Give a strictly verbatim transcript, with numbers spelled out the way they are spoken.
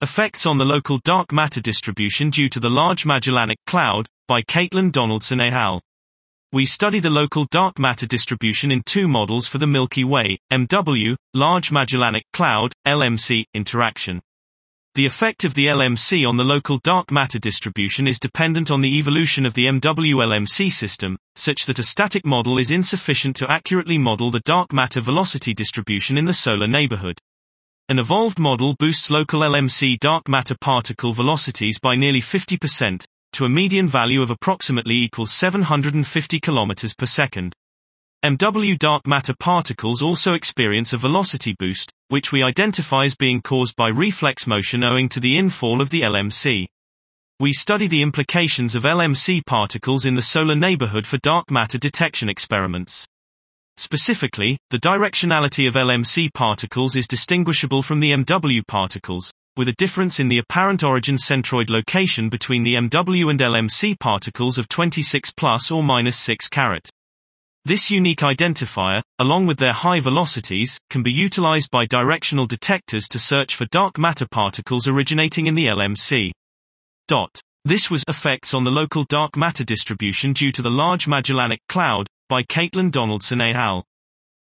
Effects on the Local Dark Matter Distribution Due to the Large Magellanic Cloud, by Caitlin Donaldson et al. We study the local dark matter distribution in two models for the Milky Way, M W, Large Magellanic Cloud, L M C, interaction. The effect of the L M C on the local dark matter distribution is dependent on the evolution of the M W L M C system, such that a static model is insufficient to accurately model the dark matter velocity distribution in the solar neighborhood. An evolved model boosts local L M C dark matter particle velocities by nearly fifty percent, to a median value of approximately equals seven hundred fifty kilometers per second. M W dark matter particles also experience a velocity boost, which we identify as being caused by reflex motion owing to the infall of the L M C. We study the implications of L M C particles in the solar neighborhood for dark matter detection experiments. Specifically, the directionality of L M C particles is distinguishable from the M W particles, with a difference in the apparent origin centroid location between the M W and L M C particles of twenty-six plus or minus six carat. This unique identifier, along with their high velocities, can be utilized by directional detectors to search for dark matter particles originating in the L M C. Dot. This was Effects on the Local Dark Matter Distribution Due to the Large Magellanic Cloud, by Caitlin Donaldson et al.